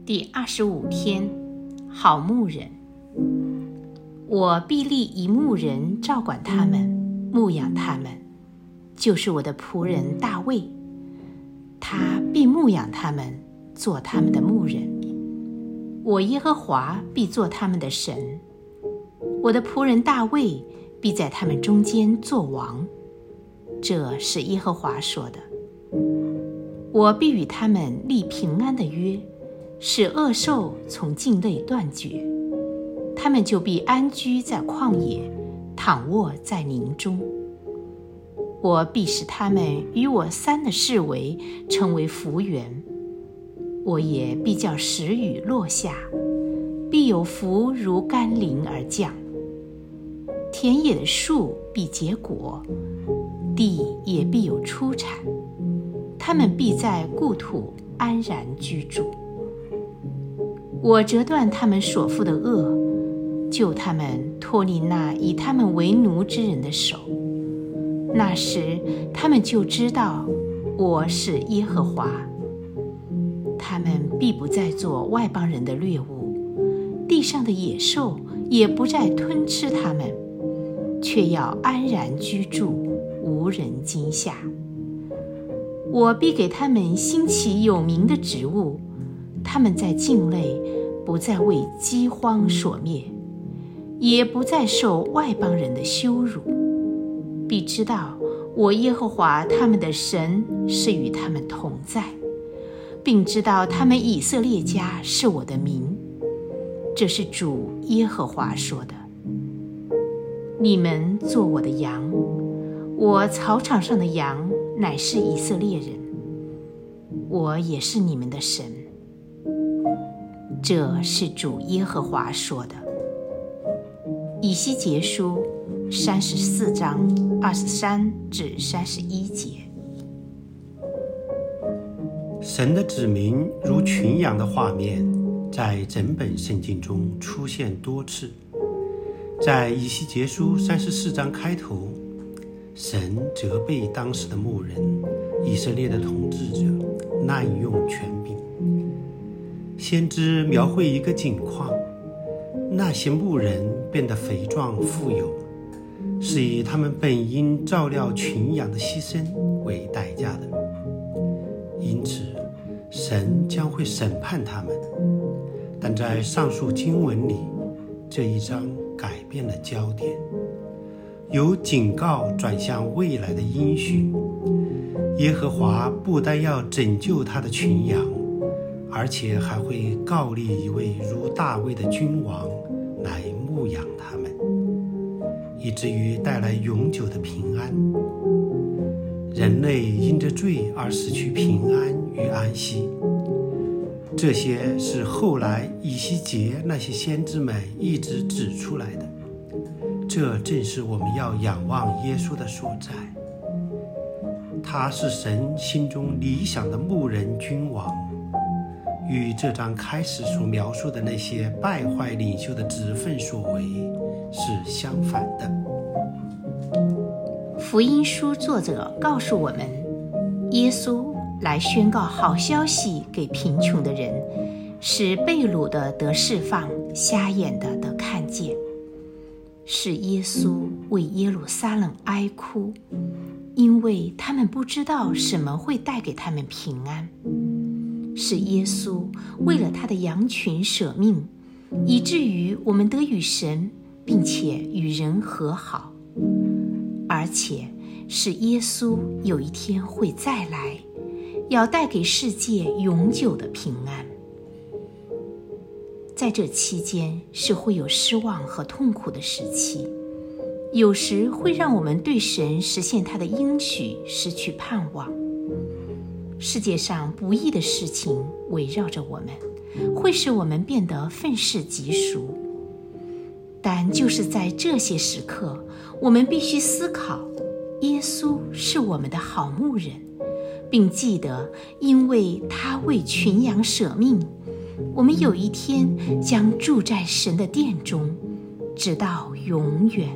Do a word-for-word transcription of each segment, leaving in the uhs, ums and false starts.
第二十五天，好牧人。我必立一牧人照管他们，牧养他们，就是我的仆人大卫。他必牧养他们，做他们的牧人。我耶和华必做他们的神。我的仆人大卫必在他们中间作王。这是耶和华说的。我必与他们立平安的约，使恶兽从境内断绝。他们就必安居在旷野，躺卧在林中。我必使他们与我三的四围成为福源。我也必叫时雨落下，必有福如甘霖而降。田野的树必结果，地也必有出产。他们必在故土安然居住。我折断他们所负的恶，救他们脱离那以他们为奴之人的手。那时他们就知道我是耶和华。他们必不再做外邦人的掠物，地上的野兽也不再吞吃他们，却要安然居住，无人惊吓。我必给他们兴起有名的植物，他们在境内不再为饥荒所灭，也不再受外邦人的羞辱，必知道我耶和华他们的神是与他们同在，并知道他们以色列家是我的民。这是主耶和华说的。你们做我的羊，我草场上的羊乃是以色列人，我也是你们的神。这是主耶和华说的。以西结书三十四章二十三至三十一节。 神的子民如群羊的画面在整本圣经中出现多次。在以西结书三十四章开头，神责备当时的牧人以色列的统治者滥用权柄。先知描绘一个景况，那些牧人变得肥壮富有，是以他们本应照料群羊的牺牲为代价的。因此神将会审判他们。但在上述经文里，这一章改变了焦点，由警告转向未来的应许。耶和华不但要拯救他的群羊，而且还会膏立一位如大卫的君王来牧养他们，以至于带来永久的平安。人类因着罪而失去平安与安息，这些是后来以西结那些先知们一直指出来的。这正是我们要仰望耶稣的所在。他是神心中理想的牧人君王，与这章开始所描述的那些败坏领袖的职分所为是相反的。 福音书作者告诉我们，耶稣来宣告好消息给贫穷的人，使被掳的得释放，瞎眼的得看见。是耶稣为耶路撒冷哀哭，因为他们不知道什么会带给他们平安。是耶稣为了他的羊群舍命，以至于我们得与神并且与人和好。而且是耶稣有一天会再来，要带给世界永久的平安。在这期间是会有失望和痛苦的时期，有时会让我们对神实现他的应许失去盼望。世界上不义的事情围绕着我们，会使我们变得愤世嫉俗。但就是在这些时刻，我们必须思考，耶稣是我们的好牧人，并记得因为他为群羊舍命，我们有一天将住在神的殿中，直到永远。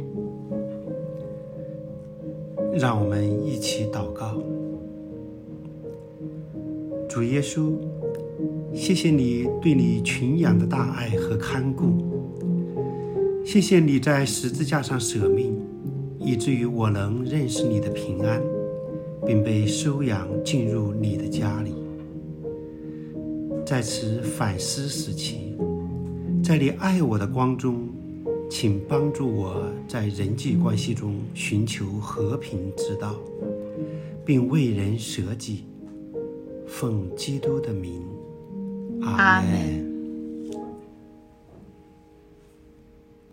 让我们一起祷告。主耶稣， 谢谢你对你群羊的大爱和看顾，谢谢你在十字架上舍命，以至于我能认识你的平安，并被收养进入你的家里。在此反思时期，在你爱我的光中，请帮助我在人际关系中寻求和平之道，并为人舍己。奉基督的名，阿们。